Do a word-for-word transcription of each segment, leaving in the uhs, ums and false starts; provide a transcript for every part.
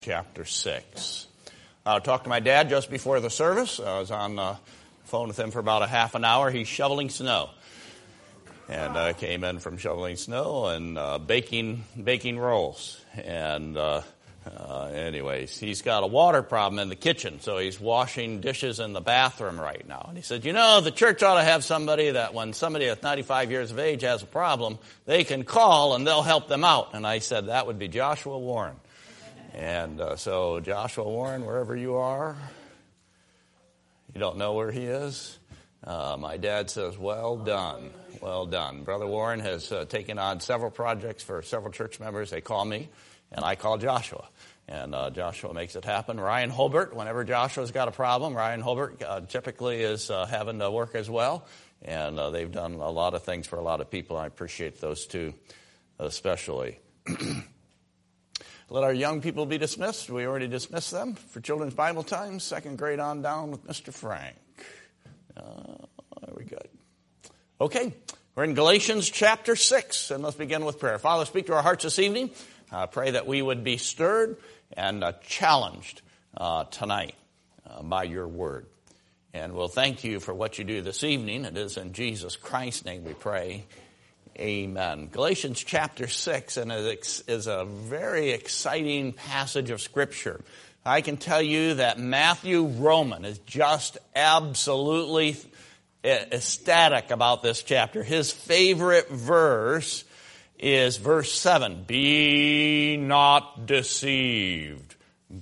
Chapter six. I talked to my dad just before the service. I was on the phone with him for about a half an hour. He's shoveling snow. And I uh, came in from shoveling snow and uh, baking baking rolls. And uh, uh, anyways, he's got a water problem in the kitchen, so he's washing dishes in the bathroom right now. And he said, you know, the church ought to have somebody that when somebody at ninety-five years of age has a problem, they can call and they'll help them out. And I said, that would be Joshua Warren. And uh, so Joshua Warren, wherever you are, you don't know where he is? Uh, my dad says, well done, well done. Brother Warren has uh, taken on several projects for several church members. They call me, and I call Joshua. And uh, Joshua makes it happen. Ryan Holbert, whenever Joshua's got a problem, Ryan Holbert uh, typically is uh, having to work as well. And uh, they've done a lot of things for a lot of people. I appreciate those two especially. Let our young people be dismissed. We already dismissed them for children's Bible time. Second grade on down with Mister Frank. Uh, very good. Okay, we're in Galatians chapter six, and let's begin with prayer. Father, speak to our hearts this evening. I uh, pray that we would be stirred and uh, challenged uh, tonight uh, by your word. And we'll thank you for what you do this evening. It is in Jesus Christ's name we pray. Amen. Galatians chapter six and is a very exciting passage of Scripture. I can tell you that Matthew Roman is just absolutely ecstatic about this chapter. His favorite verse is verse seven. Be not deceived.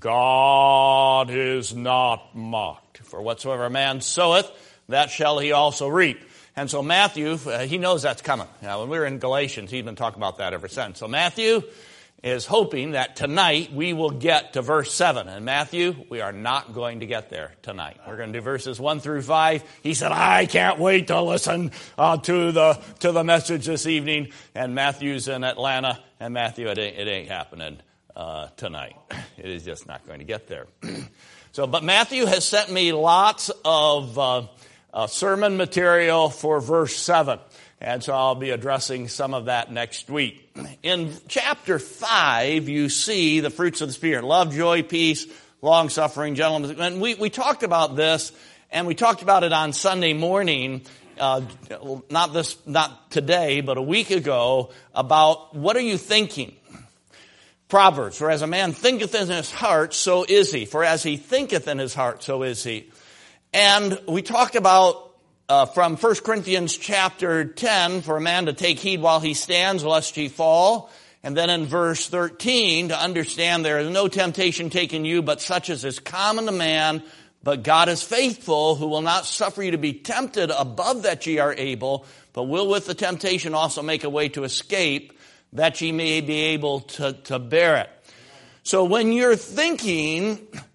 God is not mocked. For whatsoever a man soweth, that shall he also reap. And so Matthew, uh, he knows that's coming. Now, when we were in Galatians, he's been talking about that ever since. So Matthew is hoping that tonight we will get to verse seven. And Matthew, we are not going to get there tonight. We're going to do verses one through five. He said, I can't wait to listen uh, to the to the message this evening. And Matthew's in Atlanta. And Matthew, it ain't, it ain't happening uh, tonight. It is just not going to get there. So, but Matthew has sent me lots of Uh, Uh, sermon material for verse seven. And so I'll be addressing some of that next week. In chapter five, you see the fruits of the Spirit. Love, joy, peace, long-suffering, gentleness. And we, we talked about this, and we talked about it on Sunday morning, uh, not this, not today, but a week ago, about what are you thinking? Proverbs, for as a man thinketh in his heart, so is he. For as he thinketh in his heart, so is he. And we talked about uh, from First Corinthians chapter ten, for a man to take heed while he stands, lest he fall. And then in verse thirteen, to understand there is no temptation taken you, but such as is common to man. But God is faithful, who will not suffer you to be tempted above that ye are able, but will with the temptation also make a way to escape, that ye may be able to, to bear it. So when you're thinking,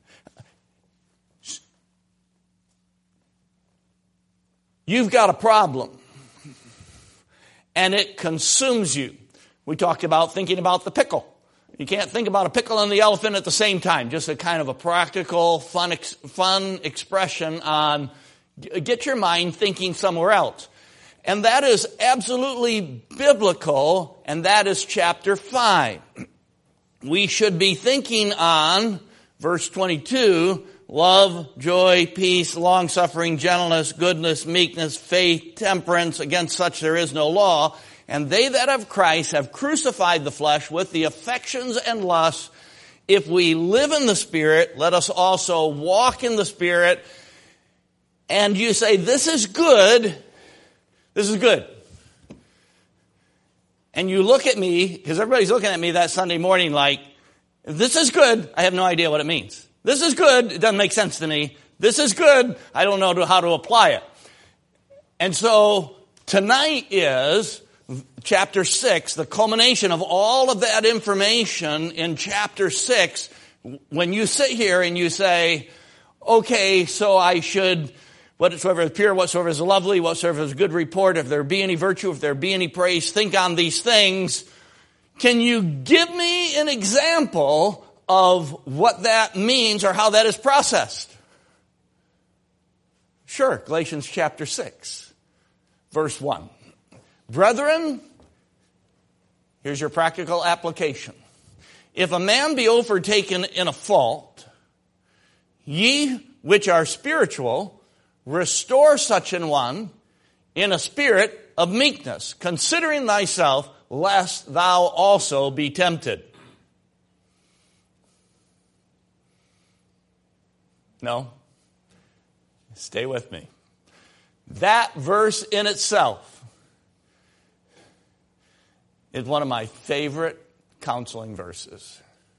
you've got a problem, and it consumes you. We talked about thinking about the pickle. You can't think about a pickle and the elephant at the same time. Just a kind of a practical, fun, ex- fun expression on get your mind thinking somewhere else. And that is absolutely biblical, and that is chapter five. We should be thinking on verse twenty-two, love, joy, peace, long-suffering, gentleness, goodness, meekness, faith, temperance. Against such there is no law. And they that have Christ have crucified the flesh with the affections and lusts. If we live in the Spirit, let us also walk in the Spirit. And you say, this is good. This is good. And you look at me, because everybody's looking at me that Sunday morning like, this is good. I have no idea what it means. This is good. It doesn't make sense to me. This is good. I don't know how to apply it. And so tonight is chapter six, the culmination of all of that information in chapter six. When you sit here and you say, okay, so I should, whatsoever is pure, whatsoever is lovely, whatsoever is good report, if there be any virtue, if there be any praise, think on these things. Can you give me an example of what that means or how that is processed? Sure, Galatians chapter six, verse one. Brethren, here's your practical application. if a man be overtaken in a fault, ye which are spiritual, restore such an one in a spirit of meekness, considering thyself, lest thou also be tempted. No? Stay with me. That verse in itself is one of my favorite counseling verses.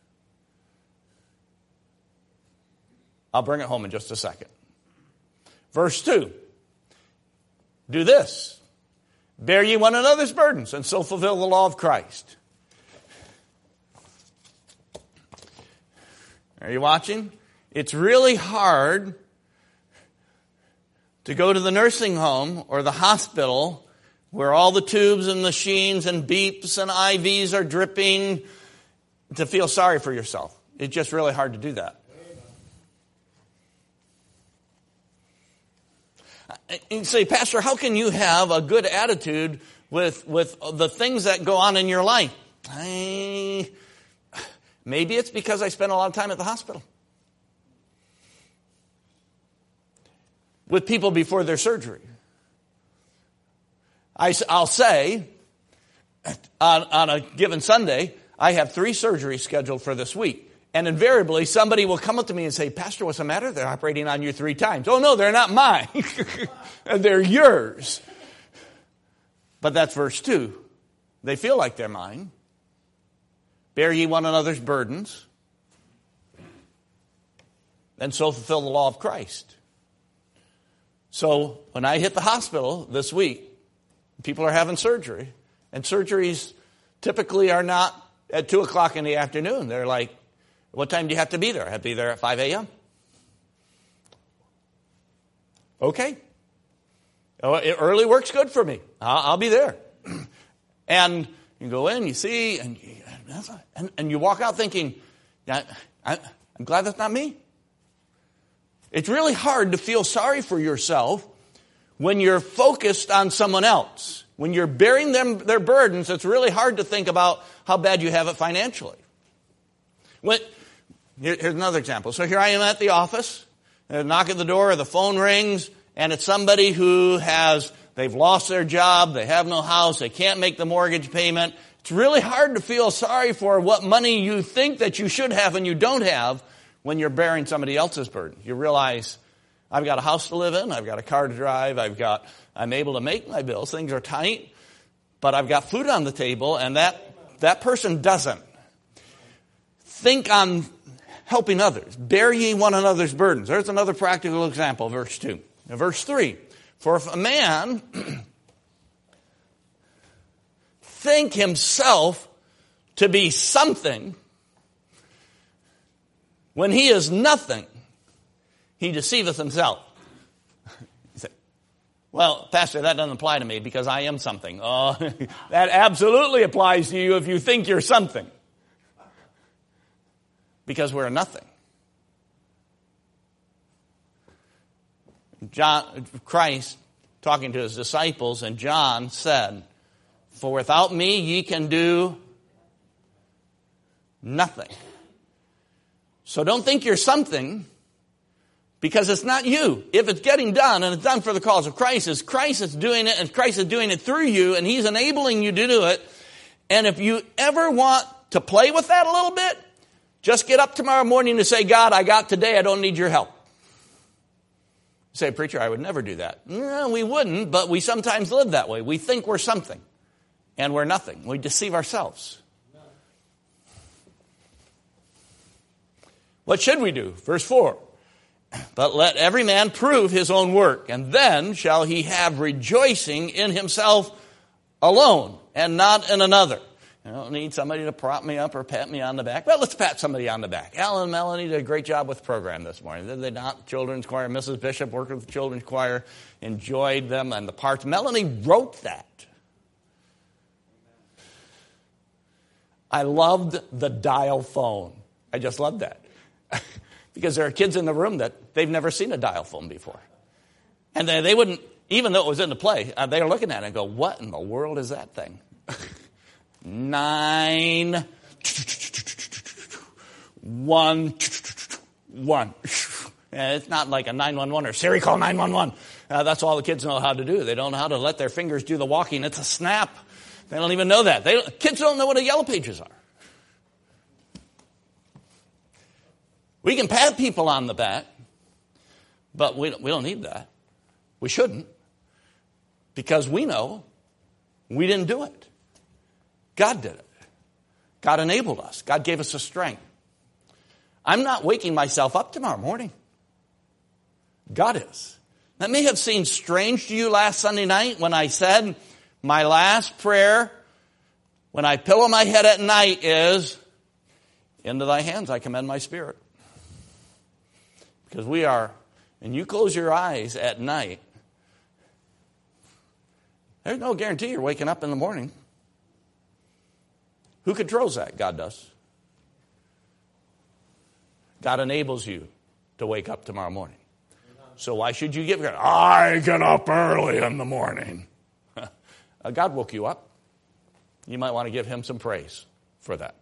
I'll bring it home in just a second. Verse two. Do this. Bear ye one another's burdens, and so fulfill the law of Christ. Are you watching? It's really hard to go to the nursing home or the hospital where all the tubes and machines and beeps and I Vs are dripping to feel sorry for yourself. It's just really hard to do that. You say, Pastor, how can you have a good attitude with, with the things that go on in your life? I, maybe it's because I spend a lot of time at the hospital with people before their surgery. I, I'll say, on, on a given Sunday, I have three surgeries scheduled for this week. And invariably, somebody will come up to me and say, Pastor, what's the matter? They're operating on you three times. Oh, no, they're not mine. They're yours. But that's verse two. They feel like they're mine. Bear ye one another's burdens, and so fulfill the law of Christ. So when I hit the hospital this week, people are having surgery, and surgeries typically are not at two o'clock in the afternoon. They're like, what time do you have to be there? I have to be there at five a.m. Okay. Oh, early work's good for me. I'll, I'll be there. And you go in, you see, and you, and, and you walk out thinking, I, I, I'm glad that's not me. It's really hard to feel sorry for yourself when you're focused on someone else. When you're bearing them their burdens, it's really hard to think about how bad you have it financially. When, here, here's another example. So here I am at the office, and I knock at the door, the phone rings, and it's somebody who has, they've lost their job, they have no house, they can't make the mortgage payment. It's really hard to feel sorry for what money you think that you should have and you don't have when you're bearing somebody else's burden. You realize, I've got a house to live in, I've got a car to drive, I've got, I'm able to make my bills, things are tight, but I've got food on the table, and that, that person doesn't. Think on helping others. Bear ye one another's burdens. There's another practical example, verse two. Now, verse three. For if a man think himself to be something when he is nothing, he deceiveth himself. You say, well, Pastor, that doesn't apply to me because I am something. Oh, that absolutely applies to you if you think you're something. Because we're nothing. John, Christ, talking to his disciples, and John said, for without me ye can do nothing. So don't think you're something, because it's not you. If it's getting done, and it's done for the cause of Christ, it's Christ is doing it, and Christ is doing it through you, and he's enabling you to do it. And if you ever want to play with that a little bit, just get up tomorrow morning to say, God, I got today, I don't need your help. You say, preacher, I would never do that. No, we wouldn't, but we sometimes live that way. We think we're something, and we're nothing. We deceive ourselves. What should we do? Verse four. But let every man prove his own work, and then shall he have rejoicing in himself alone, and not in another. I don't need somebody to prop me up or pat me on the back. Well, let's pat somebody on the back. Alan and Melanie did a great job with the program this morning. Did they not? Children's choir. Missus Bishop worked with the children's choir. Enjoyed them and the parts. Melanie wrote that. I loved the dial phone. I just loved that. Because there are kids in the room that they've never seen a dial phone before. And they, they wouldn't, even though it was in the play, uh, they were looking at it and go, what in the world is that thing? Nine. one, one. And it's not like a nine one one or Siri call nine one one. Uh, that's all the kids know how to do. They don't know how to let their fingers do the walking. It's a snap. They don't even know that. They don't, kids don't know what a yellow pages are. We can pat people on the back, but we, we don't need that. We shouldn't. Because we know we didn't do it. God did it. God enabled us. God gave us the strength. I'm not waking myself up tomorrow morning. God is. That may have seemed strange to you last Sunday night when I said my last prayer when I pillow my head at night is, into thy hands I commend my spirit. Because we are, and you close your eyes at night, there's no guarantee you're waking up in the morning. Who controls that? God does. God enables you to wake up tomorrow morning. So why should you give credit? I get up early in the morning. God woke you up. You might want to give him some praise for that.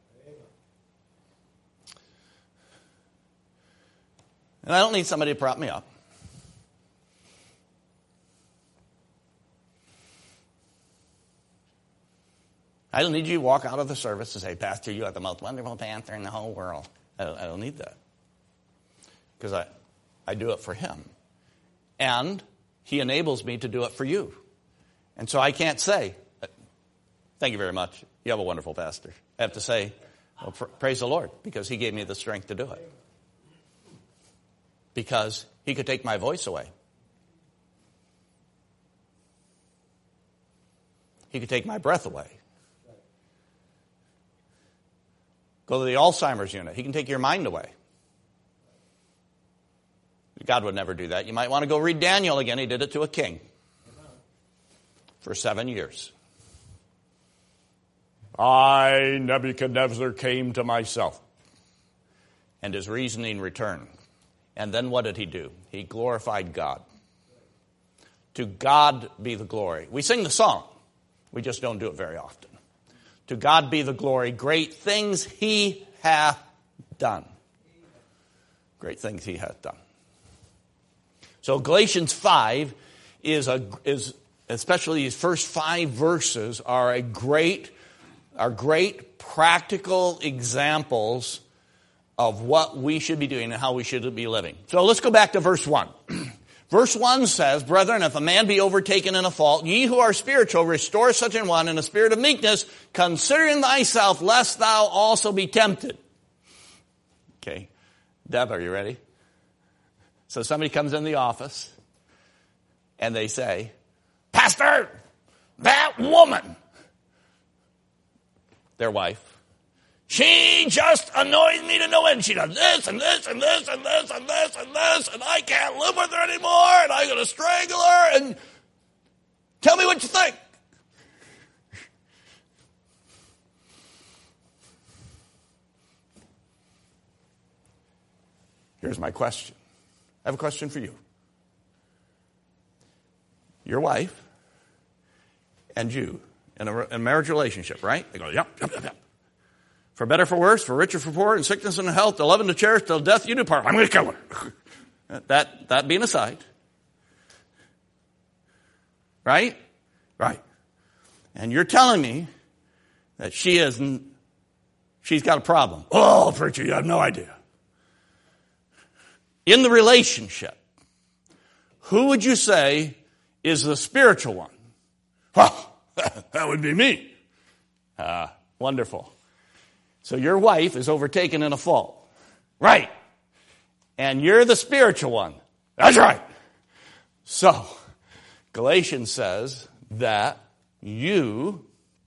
And I don't need somebody to prop me up. I don't need you to walk out of the service and say, Pastor, you are the most wonderful pastor in the whole world. I don't, I don't need that. Because I, I do it for him. And he enables me to do it for you. And so I can't say, thank you very much. You have a wonderful pastor. I have to say, well, pr- praise the Lord, because he gave me the strength to do it. Because he could take my voice away. He could take my breath away. Go to the Alzheimer's unit. He can take your mind away. God would never do that. You might want to go read Daniel again. He did it to a king for seven years. I, Nebuchadnezzar, came to myself. And his reasoning returned. And then what did he do? He glorified God. To God be the glory. We sing the song. We just don't do it very often. To God be the glory. Great things he hath done. Great things he hath done. So Galatians five is a is especially these first five verses are a great are great practical examples of what we should be doing and how we should be living. So let's go back to verse one. Verse one says, Brethren, if a man be overtaken in a fault, ye who are spiritual, restore such an one in a spirit of meekness, considering thyself, lest thou also be tempted. Okay. Deb, are you ready? So somebody comes in the office, and they say, Pastor, that woman, their wife, she just annoys me to no end. She does this and this and this and this and this and this, and I can't live with her anymore, and I'm going to strangle her, and tell me what you think. Here's my question. I have a question for you. Your wife and you in a, in a marriage relationship, right? They go, yep, yep, yep, yep. For better, for worse, for richer, for poorer, in sickness and in health, to love and to cherish, till death you do part. I'm going to kill her. that, that being aside. Right? Right. And you're telling me that she isn't, she's got a problem. Oh, preacher, you have no idea. In the relationship, who would you say is the spiritual one? Well, that would be me. Ah, wonderful. So your wife is overtaken in a fault. Right. And you're the spiritual one. That's right. So, Galatians says that you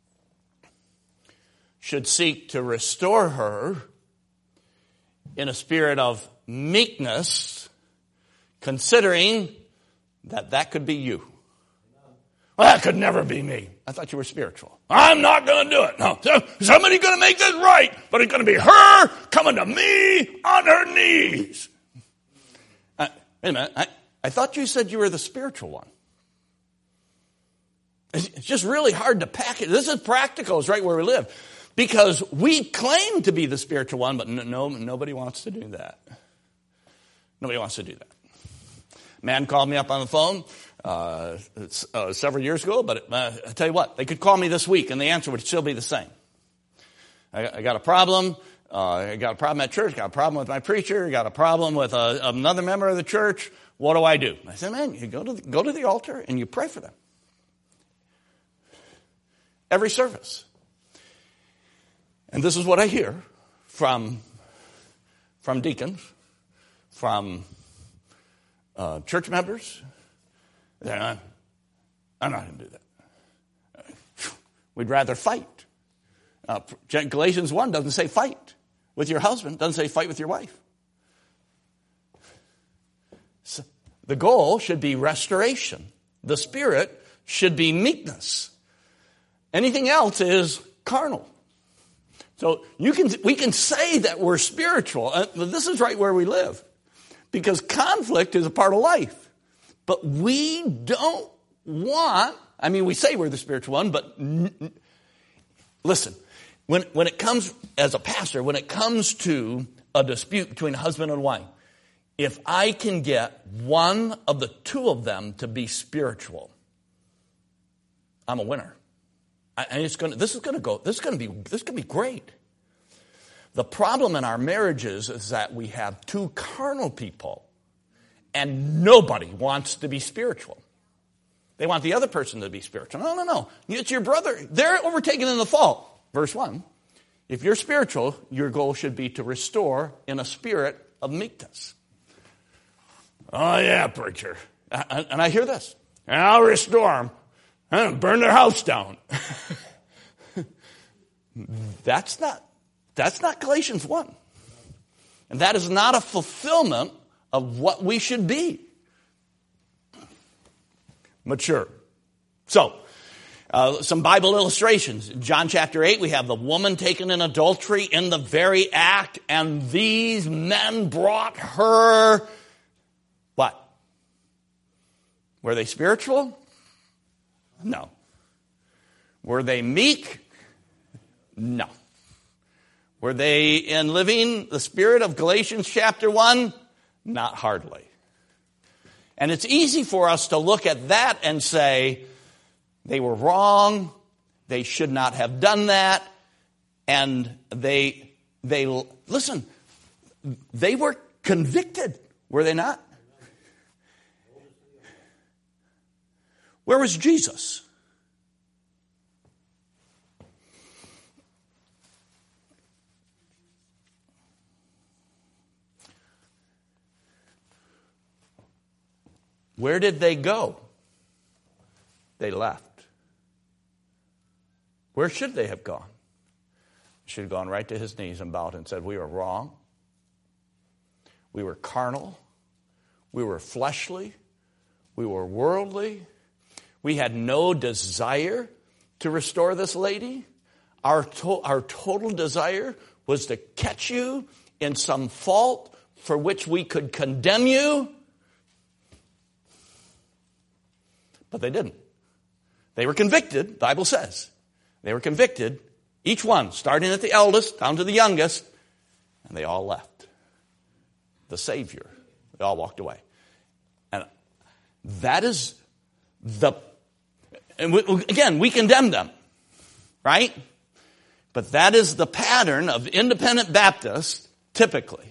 should seek to restore her in a spirit of meekness, considering that that could be you. Well, that could never be me. I thought you were spiritual. I'm not going to do it. No, somebody's going to make this right, but it's going to be her coming to me on her knees. Uh, wait a minute. I, I thought you said you were the spiritual one. It's, it's just really hard to pack it. This is practical. It's right where we live. Because we claim to be the spiritual one, but no, nobody wants to do that. Nobody wants to do that. A man called me up on the phone uh, uh, several years ago, but uh, I tell you what, they could call me this week and the answer would still be the same. I, I got a problem. Uh, I got a problem at church. Got a problem with my preacher. Got a problem with uh, another member of the church. What do I do? I said, man, you go to the, go to the altar and you pray for them. Every service. And this is what I hear from, from deacons, from uh, church members. They're not, I'm not going to do that. We'd rather fight. Uh, Galatians one doesn't say fight with your husband. Doesn't say fight with your wife. So the goal should be restoration. The spirit should be meekness. Anything else is carnal. So you can, we can say that we're spiritual. Uh, this is right where we live. Because conflict is a part of life. But we don't want, I mean, we say we're the spiritual one, but n- n- listen, when, when it comes, as a pastor, when it comes to a dispute between husband and wife, if I can get one of the two of them to be spiritual, I'm a winner. And it's going to, this is going to go, this is going to be, this is going to be great. The problem in our marriages is that we have two carnal people and nobody wants to be spiritual. They want the other person to be spiritual. No, no, no. It's your brother. They're overtaken in the fault. Verse one. If you're spiritual, your goal should be to restore in a spirit of meekness. Oh yeah, preacher. And I hear this. I'll restore them. And burn their house down. That's not, that's not Galatians one. And that is not a fulfillment of what we should be. Mature. So, uh, some Bible illustrations. In John chapter eight, we have the woman taken in adultery in the very act, and these men brought her, what? Were they spiritual? No. Were they meek? No. Were they in living the spirit of Galatians chapter one? Not hardly. And it's easy for us to look at that and say, they were wrong, they should not have done that, and they, they, listen, they were convicted, were they not? Where was Jesus? Where did they go? They left. Where should they have gone? They should have gone right to his knees and bowed and said, we were wrong. We were carnal. We were fleshly. We were worldly. We had no desire to restore this lady. Our, to- our total desire was to catch you in some fault for which we could condemn you. But they didn't. They were convicted, the Bible says. They were convicted, each one, starting at the eldest down to the youngest, and they all left. The Savior. They all walked away. And that is the, and we, again, we condemn them, right? But that is the pattern of independent Baptists, typically.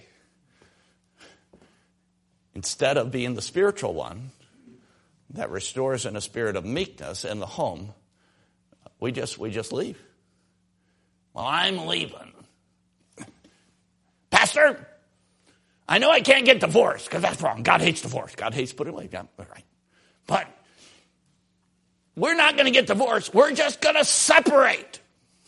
Instead of being the spiritual one that restores in a spirit of meekness in the home, we just we just leave. Well, I'm leaving. Pastor, I know I can't get divorced because that's wrong. God hates divorce. God hates putting away. Yeah, right. But we're not going to get divorced. We're just going to separate.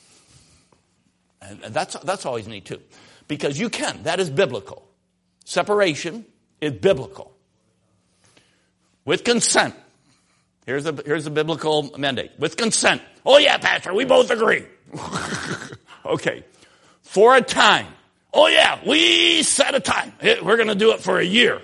And that's that's always neat too, because you can. That is biblical. Separation is biblical. With consent. Here's the, here's the biblical mandate. With consent. Oh yeah, Pastor, we both agree. Okay. For a time. Oh yeah, we set a time. We're going to do it for a year.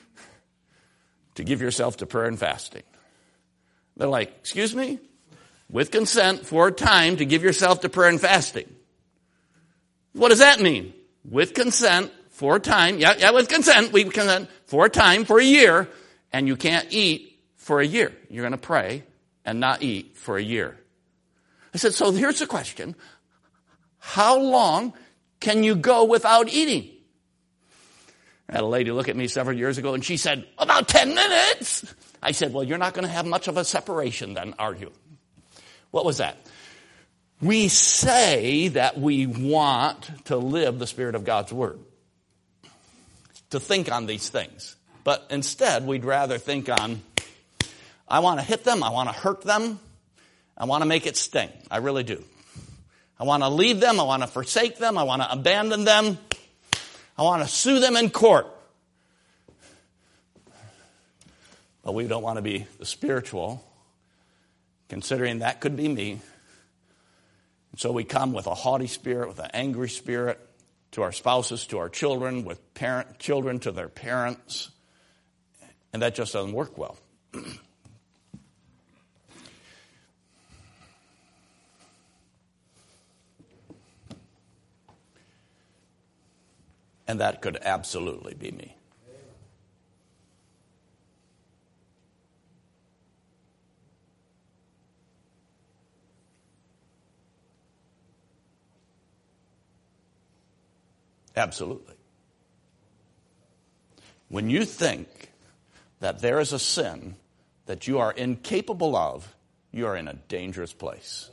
To give yourself to prayer and fasting. They're like, excuse me? with consent for a time to give yourself to prayer and fasting. What does that mean? With consent for a time, yeah, yeah, with consent, we consent for a time, for a year, and you can't eat for a year. You're going to pray and not eat for a year. I said, so here's the question. How long can you go without eating? I had a lady look at me several years ago, and she said, about ten minutes. I said, well, you're not going to have much of a separation then, are you? What was that? We say that we want to live the Spirit of God's Word, to think on these things. But instead, we'd rather think on, I want to hit them, I want to hurt them, I want to make it sting. I really do. I want to leave them, I want to forsake them, I want to abandon them, I want to sue them in court. But we don't want to be the spiritual, considering that could be me. And so we come with a haughty spirit, with an angry spirit, to our spouses, to our children, with parent children to their parents. And that just doesn't work well. And that could absolutely be me. Absolutely. When you think that there is a sin that you are incapable of, you are in a dangerous place.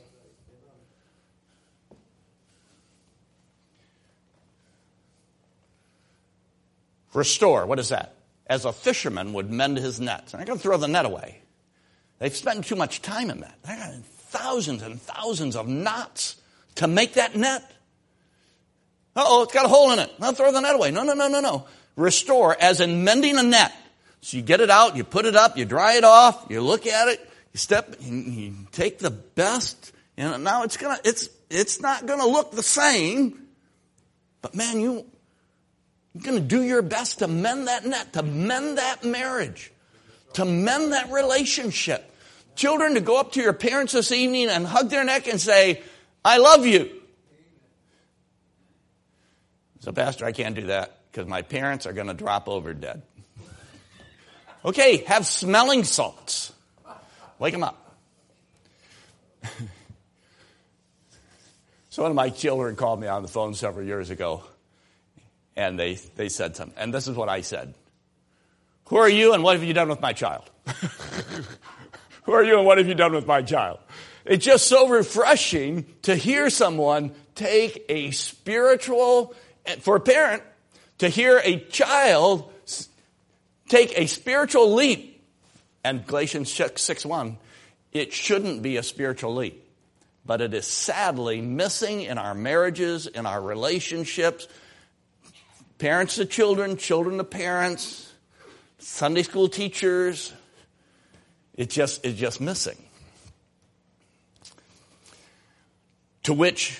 Restore, what is that? As a fisherman would mend his nets. They're not going to throw the net away. They've spent too much time in that. They've got thousands and thousands of knots to make that net. Uh-oh, it's got a hole in it. I'll throw the net away. No, no, no, no, no. Restore, as in mending a net. So you get it out, you put it up, you dry it off, you look at it, you step, you, you take the best. You know, now it's gonna, it's, it's not gonna look the same. But man, you, you're gonna do your best to mend that net, to mend that marriage, to mend that relationship. Children, to go up to your parents this evening and hug their neck and say, I love you. So, Pastor, I can't do that because my parents are going to drop over dead. Okay, have smelling salts. Wake them up. So one of my children called me on the phone several years ago, and they, they said something. And this is what I said. Who are you and what have you done with my child? Who are you and what have you done with my child? It's just so refreshing to hear someone take a spiritual, for a parent, to hear a child take a spiritual leap. And Galatians six one, it shouldn't be a spiritual leap, but it is sadly missing in our marriages, in our relationships, parents to children, children to parents, Sunday school teachers. It just it's just missing. To which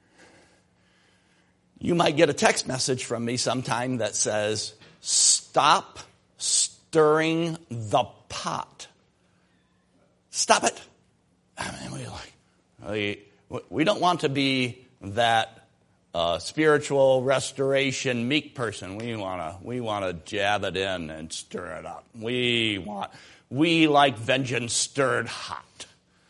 you might get a text message from me sometime that says, stop stirring the pot. Stop it. I mean, we, like, we, we don't want to be that uh, spiritual restoration meek person. We want to we want to jab it in and stir it up. We want we like vengeance stirred hot.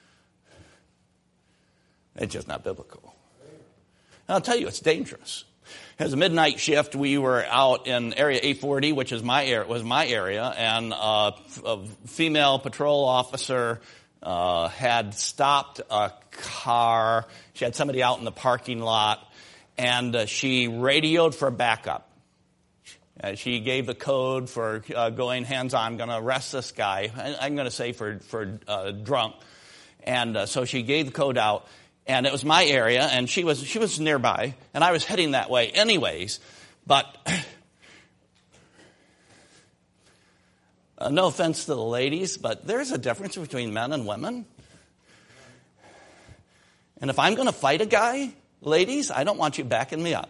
It's just not biblical. And I'll tell you, it's dangerous. As a midnight shift, we were out in area eight forty, which is my area, was my area, and uh, a female patrol officer uh, had stopped a car. She had somebody out in the parking lot, and uh, she radioed for backup. Uh, she gave the code for uh, going hands-on. I'm going to arrest this guy. I, I'm going to say for for uh, drunk, and uh, so she gave the code out. And it was my area, and she was she was nearby, and I was heading that way anyways. But uh, no offense to the ladies, but there's a difference between men and women. And if I'm going to fight a guy, ladies, I don't want you backing me up.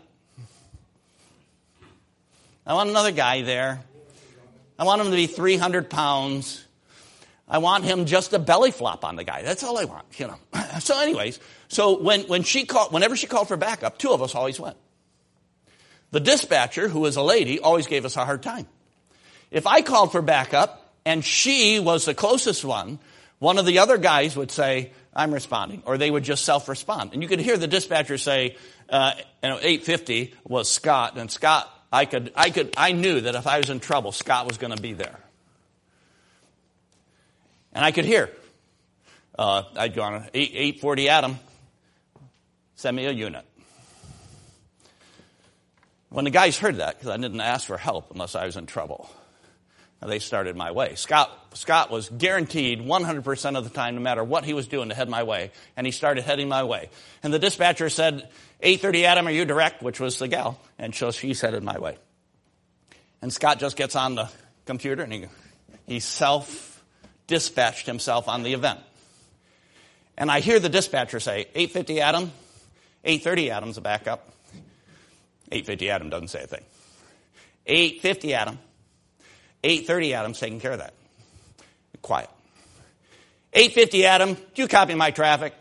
I want another guy there. I want him to be three hundred pounds. I want him just to belly flop on the guy. That's all I want, you know. So anyways, so when, when she called, whenever she called for backup, two of us always went. The dispatcher, who was a lady, always gave us a hard time. If I called for backup and she was the closest one, one of the other guys would say, I'm responding, or they would just self-respond. And you could hear the dispatcher say, uh, you know, eight fifty was Scott, and Scott, I could, I could, I knew that if I was in trouble, Scott was going to be there. And I could hear, uh, I'd go on eight forty Adam, send me a unit. When the guys heard that, because I didn't ask for help unless I was in trouble, they started my way. Scott, Scott was guaranteed one hundred percent of the time, no matter what he was doing, to head my way. And he started heading my way. And the dispatcher said, eight thirty Adam, are you direct? Which was the gal. And so she's headed my way. And Scott just gets on the computer and he, he self-dispatched himself on the event. And I hear the dispatcher say, eight fifty Adam, eight thirty Adam's a backup. eight fifty Adam doesn't say a thing. eight fifty Adam. eight thirty Adam's taking care of that. Quiet. eight fifty Adam, do you copy my traffic?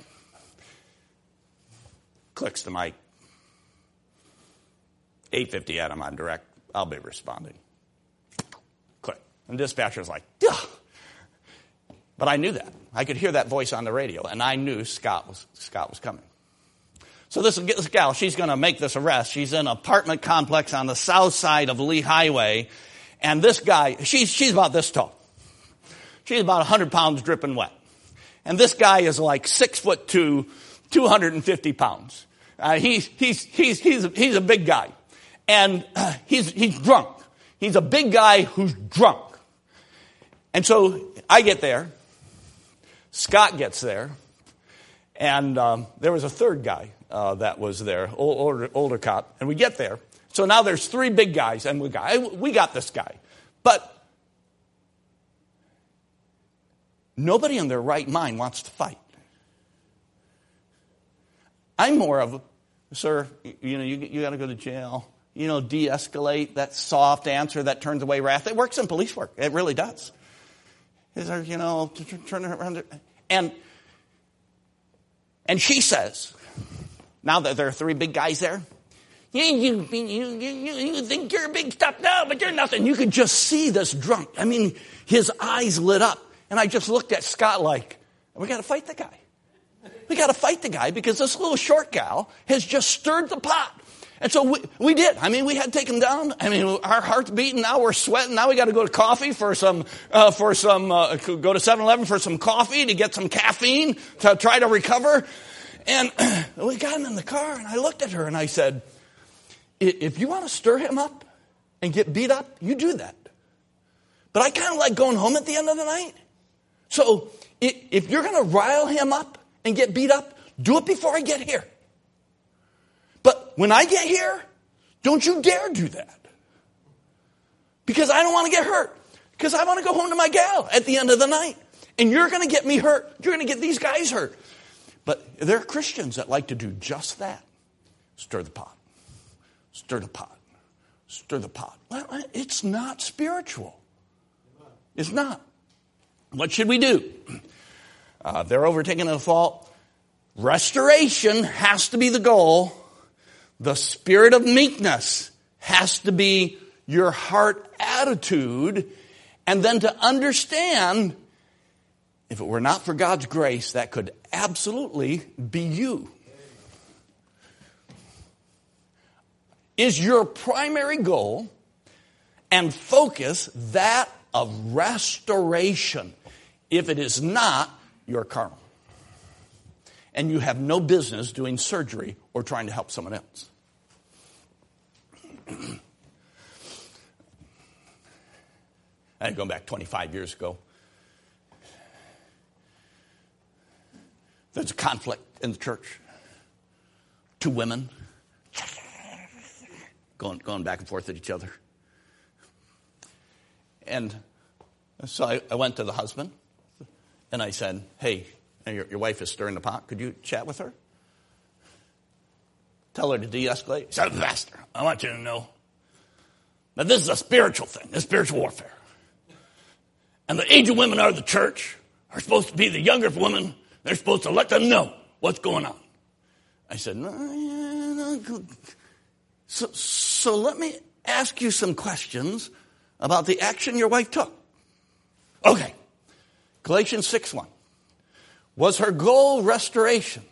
Clicks the mic. eight fifty Adam, I'm direct. I'll be responding. Click. And the dispatcher's like, ugh. But I knew that. I could hear that voice on the radio, and I knew Scott was Scott was coming. So this, this gal, she's going to make this arrest. She's in an apartment complex on the south side of Lee Highway. And this guy, she's, she's about this tall. She's about one hundred pounds dripping wet. And this guy is like six foot two, two hundred fifty pounds. Uh, he's, he's, he's, he's, a, he's a big guy. And uh, he's, he's drunk. He's a big guy who's drunk. And so I get there. Scott gets there. And um, there was a third guy uh, that was there, old, older, older cop. And we get there. So now there's three big guys, and we got, we got this guy. But nobody in their right mind wants to fight. I'm more of, sir, you know, you, you got to go to jail. You know, de-escalate, that soft answer that turns away wrath. It works in police work. It really does. Is there, you know, turn around. And, and she says, now that there are three big guys there, You, you, you, you, you think you're big stuff? No, but you're nothing. You could just see this drunk. I mean, his eyes lit up. And I just looked at Scott like, we got to fight the guy. We got to fight the guy because this little short gal has just stirred the pot. And so we, we did. I mean, we had to take him down. I mean, our heart's beating. Now we're sweating. Now we got to go to coffee for some, uh, for some, uh, go to seven eleven for some coffee to get some caffeine to try to recover. And we got him in the car and I looked at her and I said, if you want to stir him up and get beat up, you do that. But I kind of like going home at the end of the night. So if you're going to rile him up and get beat up, do it before I get here. But when I get here, don't you dare do that. Because I don't want to get hurt. Because I want to go home to my gal at the end of the night. And you're going to get me hurt. You're going to get these guys hurt. But there are Christians that like to do just that. Stir the pot. Stir the pot. Stir the pot. Well, it's not spiritual. It's not. What should we do? Uh, they're overtaken in a fault. Restoration has to be the goal. The spirit of meekness has to be your heart attitude. And then to understand, if it were not for God's grace, that could absolutely be you. Is your primary goal and focus that of restoration? If it is not, you're carnal. And you have no business doing surgery or trying to help someone else. I'm going back twenty-five years ago. There's a conflict in the church. Two women going, going back and forth at each other. And so I, I went to the husband and I said, hey, your, your wife is stirring the pot. Could you chat with her? Tell her to de-escalate. He said, Pastor, I want you to know that this is a spiritual thing, a spiritual warfare. And the age of women are the church. are supposed to be the younger woman. They're supposed to let them know what's going on. I said, no, no. So, so let me ask you some questions about the action your wife took. Okay. Galatians six one. Was her goal restoration?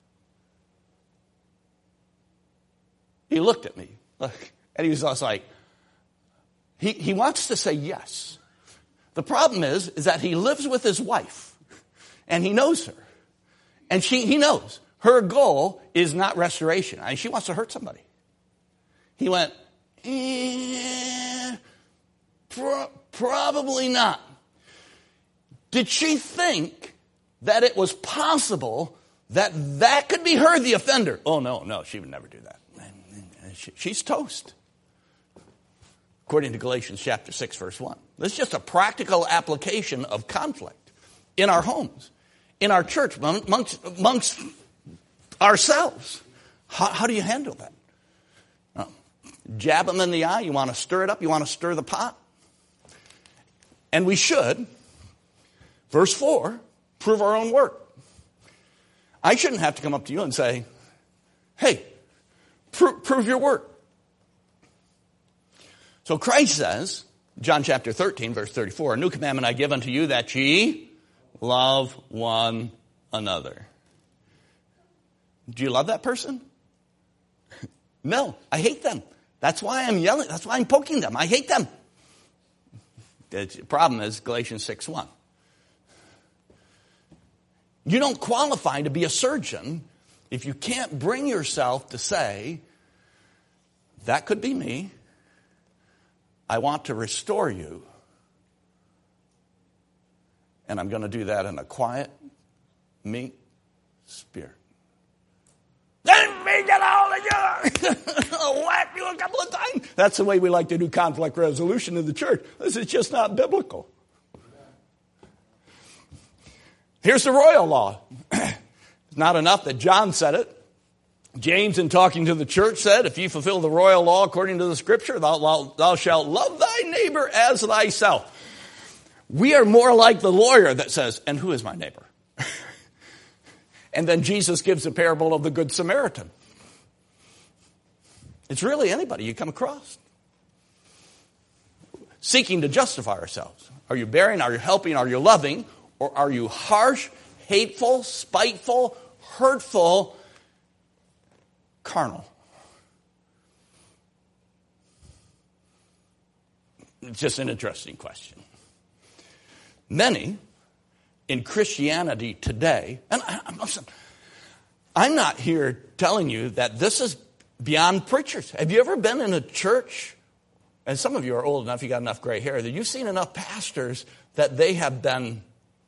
He looked at me, and he was just like, he, he wants to say yes. The problem is, is that he lives with his wife, and he knows her. And she, he knows her goal is not restoration. I mean, she wants to hurt somebody. He went, eh, pro- probably not. Did she think that it was possible that that could be her, the offender? Oh, no, no, she would never do that. She's toast. According to Galatians chapter six, verse one. This is just a practical application of conflict in our homes, in our church, amongst, amongst ourselves. How, how do you handle that? Oh, jab them in the eye. You want to stir it up. You want to stir the pot. And we should, verse four, prove our own work. I shouldn't have to come up to you and say, hey, Pro- prove your work. So Christ says, John chapter thirteen, verse thirty-four, a new commandment I give unto you, that ye love one another. Do you love that person? No, I hate them. That's why I'm yelling. That's why I'm poking them. I hate them. The problem is Galatians six one. You don't qualify to be a surgeon if you can't bring yourself to say, that could be me. I want to restore you. And I'm going to do that in a quiet, meek spirit. Let me get all of you. I'll whack you a couple of times. That's the way we like to do conflict resolution in the church. This is just not biblical. Here's the royal law. It's not enough that John said it. James, in talking to the church, said, if you fulfill the royal law according to the scripture, thou, thou shalt love thy neighbor as thyself. We are more like the lawyer that says, and who is my neighbor? And then Jesus gives the parable of the Good Samaritan. It's really anybody you come across. Seeking to justify ourselves. Are you bearing? Are you helping? Are you loving? Or are you harsh, hateful, spiteful, hurtful, carnal? It's just an interesting question. Many in Christianity today, and I, I'm, I'm not here telling you that this is beyond preachers. Have you ever been in a church, and some of you are old enough, you got enough gray hair, that you've seen enough pastors that they have been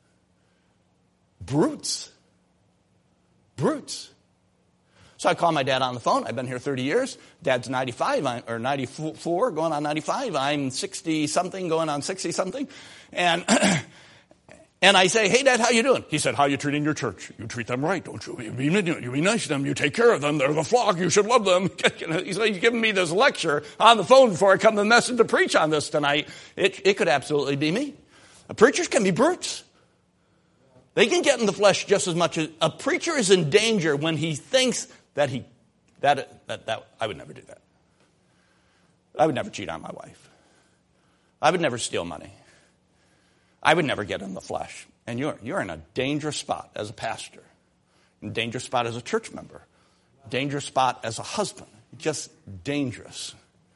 brutes. Brutes. So I call my dad on the phone. I've been here thirty years. Dad's ninety-five, or ninety-four, going on ninety-five. I'm sixty-something, going on sixty-something. And and I say, hey, Dad, how you doing? He said, how you treating your church? You treat them right, don't you? You be, you be nice to them. You take care of them. They're the flock. You should love them. He's giving me this lecture on the phone before I come to the message to preach on this tonight. It, it could absolutely be me. Preachers can be brutes. They can get in the flesh just as much as... A preacher is in danger when he thinks that he... That, that, that I would never do that. I would never cheat on my wife. I would never steal money. I would never get in the flesh. And you're, you're in a dangerous spot as a pastor. A dangerous spot as a church member. Dangerous spot as a husband. Just dangerous.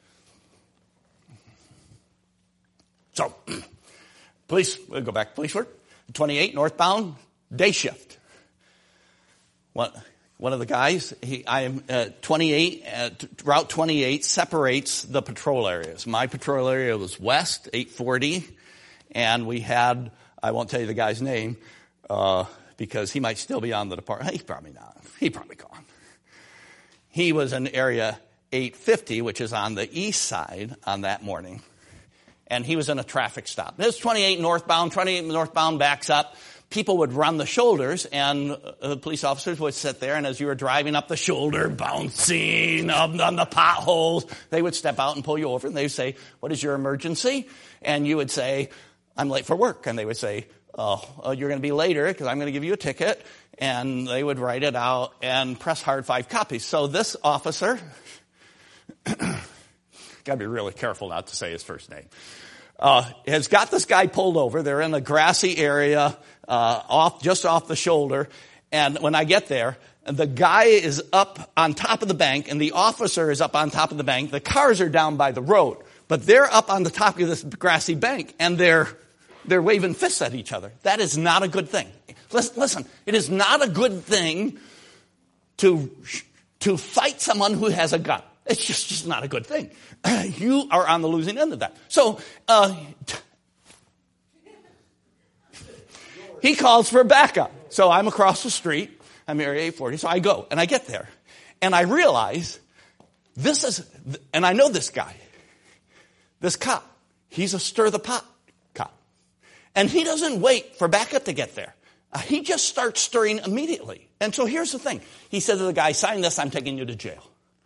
So, police, we'll go back to police work. twenty-eight, northbound, day shift. One, one of the guys, he, I am uh, twenty-eight, uh, Route twenty-eight separates the patrol areas. My patrol area was west, eight forty, and we had, I won't tell you the guy's name, uh, because he might still be on the department. He's probably not. He's probably gone. He was in area eight fifty, which is on the east side on that morning. And he was in a traffic stop. This twenty-eight northbound, twenty-eight northbound backs up. People would run the shoulders, and uh, police officers would sit there, and as you were driving up the shoulder, bouncing up on the potholes, they would step out and pull you over, and they would say, what is your emergency? And you would say, I'm late for work. And they would say, oh, you're going to be later because I'm going to give you a ticket. And they would write it out and press hard five copies. So this officer, got to be really careful not to say his first name, uh, has got this guy pulled over. They're in a grassy area, uh, off, just off the shoulder. And when I get there, the guy is up on top of the bank and the officer is up on top of the bank. The cars are down by the road, but they're up on the top of this grassy bank and they're, they're waving fists at each other. That is not a good thing. Listen, it is not a good thing to, to fight someone who has a gun. It's just, just not a good thing. You are on the losing end of that. So, uh, he calls for backup. So I'm across the street. I'm Area eight forty. So I go and I get there and I realize this is, and I know this guy, this cop, he's a stir the pot cop. And he doesn't wait for backup to get there. Uh, he just starts stirring immediately. And so here's the thing. He said to the guy, sign this, I'm taking you to jail.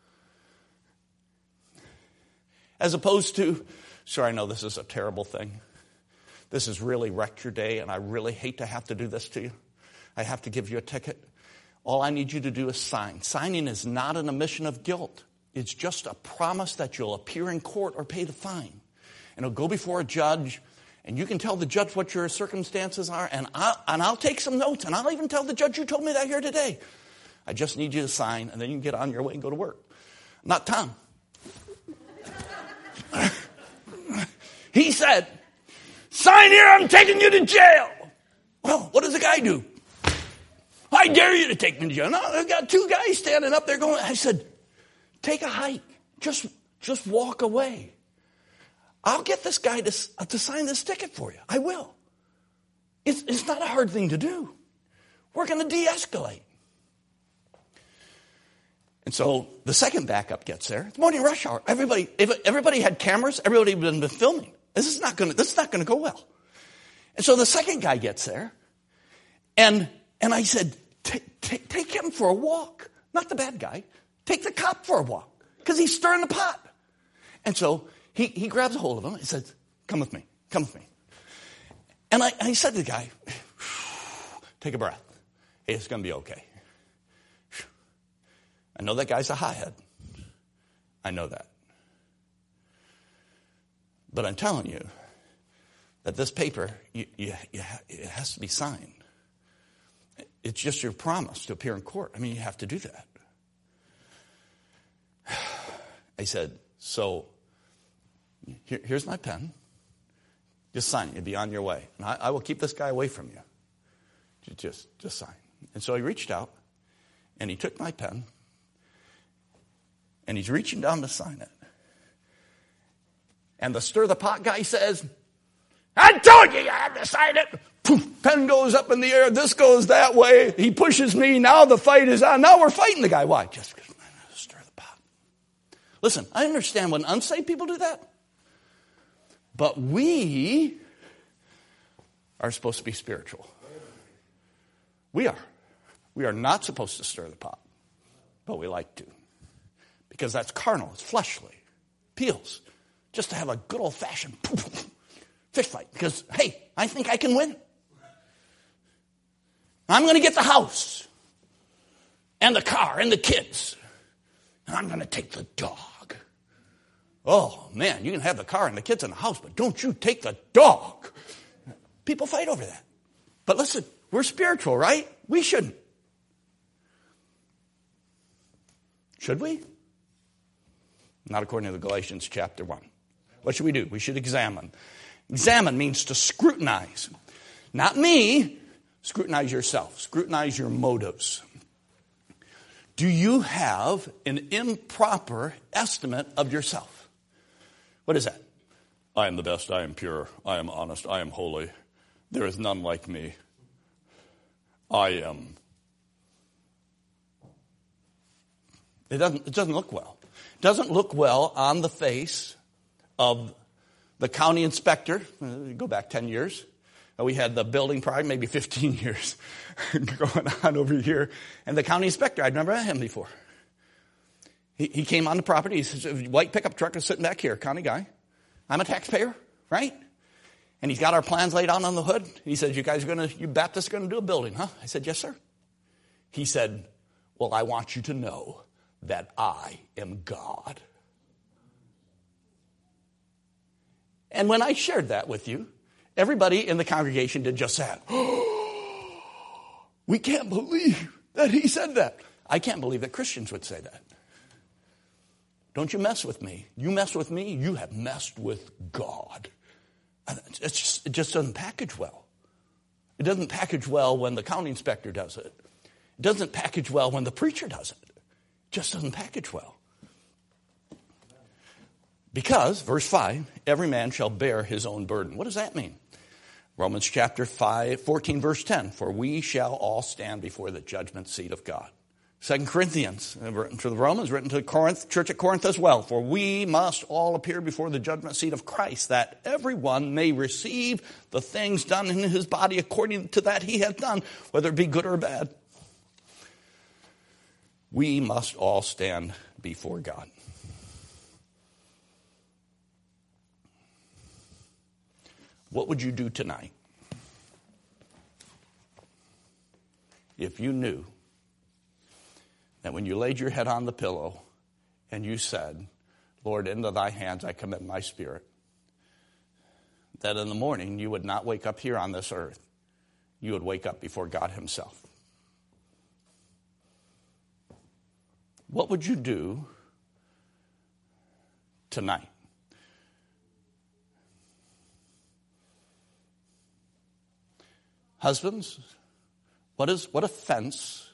As opposed to, sure, I know this is a terrible thing. This has really wrecked your day, and I really hate to have to do this to you. I have to give you a ticket. All I need you to do is sign. Signing is not an admission of guilt. It's just a promise that you'll appear in court or pay the fine. And it'll go before a judge. And you can tell the judge what your circumstances are, and I'll, and I'll take some notes, and I'll even tell the judge you told me that here today. I just need you to sign, and then you can get on your way and go to work. Not Tom. He said, sign here, I'm taking you to jail. Well, what does the guy do? I dare you to take me to jail. No, I've got two guys standing up there going, I said, take a hike. Just, just walk away. I'll get this guy to, to sign this ticket for you. I will. It's, it's not a hard thing to do. We're going to de-escalate. And so the second backup gets there. It's morning rush hour. Everybody, if everybody had cameras, everybody would have been filming. This is not going to, this is not going to go well. And so the second guy gets there, and and I said, take, take, take him for a walk. Not the bad guy. Take the cop for a walk because he's stirring the pot. And so He, he grabs a hold of him and says, come with me, come with me. And I, I said to the guy, take a breath. Hey, it's going to be okay. I know that guy's a hothead. I know that. But I'm telling you that this paper, you, you, you, it has to be signed. It's just your promise to appear in court. I mean, you have to do that. I said, so here, here's my pen. Just sign it. You'll be on your way. And I, I will keep this guy away from you. Just, just sign. And so he reached out, and he took my pen, and he's reaching down to sign it. And the stir the pot guy says, I told you you had to sign it. Poof, pen goes up in the air. This goes that way. He pushes me. Now the fight is on. Now we're fighting the guy. Why? Just because I stir the pot. Listen, I understand when unsaved people do that. But we are supposed to be spiritual. We are. We are not supposed to stir the pot. But we like to. Because that's carnal. It's fleshly. Appeals. Just to have a good old-fashioned fish fight. Because, hey, I think I can win. I'm going to get the house. And the car. And the kids. And I'm going to take the dog. Oh, man, you can have the car and the kids in the house, but don't you take the dog. People fight over that. But listen, we're spiritual, right? We shouldn't. Should we? Not according to the Galatians chapter one. What should we do? We should examine. Examine means to scrutinize. Not me. Scrutinize yourself. Scrutinize your motives. Do you have an improper estimate of yourself? What is that? I am the best. I am pure. I am honest. I am holy. There is none like me. I am. It doesn't, it doesn't look well. It doesn't look well on the face of the county inspector. Go back ten years. We had the building project, maybe fifteen years going on over here. And the county inspector, I'd never met him before. He, he came on the property. He says, a white pickup truck is sitting back here, county guy. I'm a taxpayer, right? And he's got our plans laid out on the hood. He said, you guys are going to, you Baptists are going to do a building, huh? I said, yes, sir. He said, well, I want you to know that I am God. And when I shared that with you, everybody in the congregation did just that. We can't believe that he said that. I can't believe that Christians would say that. Don't you mess with me. You mess with me, you have messed with God. It's just, it just doesn't package well. It doesn't package well when the county inspector does it. It doesn't package well when the preacher does it. It just doesn't package well. Because, verse five, every man shall bear his own burden. What does that mean? Romans chapter five, fourteen, verse ten. For we shall all stand before the judgment seat of God. Second Corinthians, written to the Romans, written to the Corinth, church at Corinth as well. For we must all appear before the judgment seat of Christ, that everyone may receive the things done in his body according to that he hath done, whether it be good or bad. We must all stand before God. What would you do tonight if you knew that when you laid your head on the pillow and you said, Lord, into thy hands I commit my spirit, that in the morning you would not wake up here on this earth. You would wake up before God himself. What would you do tonight? Husbands, what is what offense,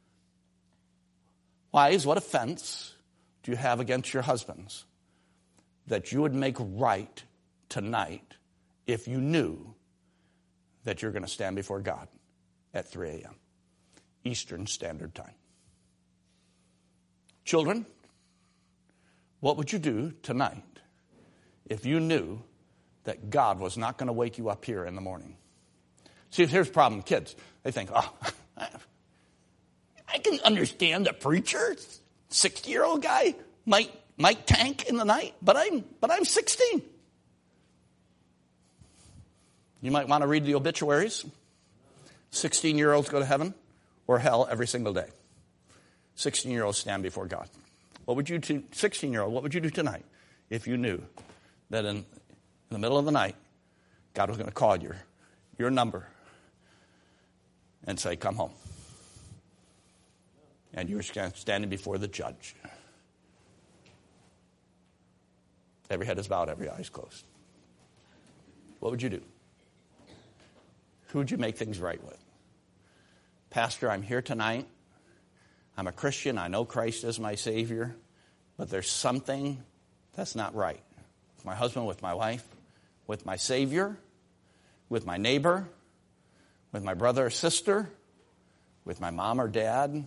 wives, what offense do you have against your husbands that you would make right tonight if you knew that you're going to stand before God at three a.m. Eastern Standard Time? Children, what would you do tonight if you knew that God was not going to wake you up here in the morning? See, here's the problem. Kids, they think, oh, I can understand a preacher, sixty-year-old guy might might tank in the night, but I'm but I'm sixteen. You might want to read the obituaries. sixteen-year-olds go to heaven or hell every single day. sixteen-year-olds stand before God. What would you do, sixteen-year-old, what would you do tonight if you knew that in, in the middle of the night, God was going to call your, your number and say, come home. And you were standing before the judge. Every head is bowed, every eye is closed. What would you do? Who would you make things right with? Pastor, I'm here tonight. I'm a Christian. I know Christ is my Savior. But there's something that's not right. With my husband, with my wife, with my Savior, with my neighbor, with my brother or sister, with my mom or dad.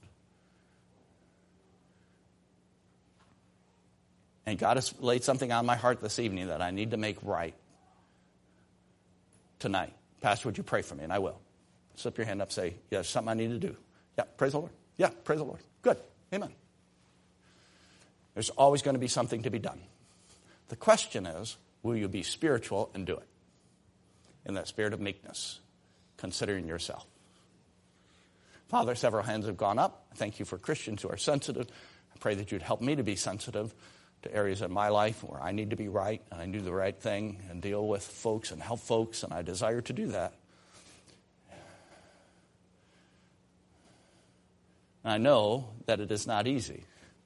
And God has laid something on my heart this evening that I need to make right tonight. Pastor, would you pray for me? And I will. Slip your hand up, say, yeah, there's something I need to do. Yeah, praise the Lord. Yeah, praise the Lord. Good. Amen. There's always going to be something to be done. The question is, will you be spiritual and do it? In that spirit of meekness, considering yourself. Father, several hands have gone up. Thank you for Christians who are sensitive. I pray that you'd help me to be sensitive to areas in my life where I need to be right, and I do the right thing and deal with folks and help folks, and I desire to do that. And I know that it is not easy.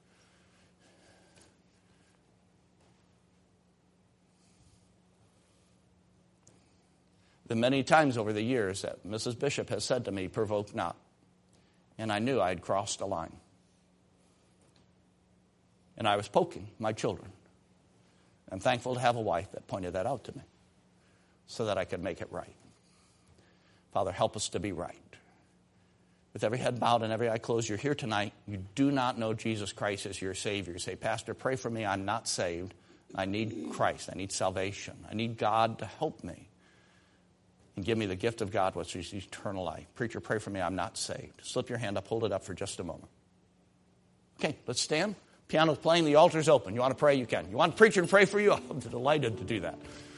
The many times over the years that Missus Bishop has said to me, provoke not. And I knew I had crossed a line. And I was poking my children. I'm thankful to have a wife that pointed that out to me so that I could make it right. Father, help us to be right. With every head bowed and every eye closed, you're here tonight. You do not know Jesus Christ as your Savior. You say, Pastor, pray for me. I'm not saved. I need Christ. I need salvation. I need God to help me and give me the gift of God, which is eternal life. Preacher, pray for me. I'm not saved. Slip your hand up. Hold it up for just a moment. Okay, let's stand. Piano's playing. The altar's open. You want to pray? You can. You want the preacher to pray for you? I'm delighted to do that.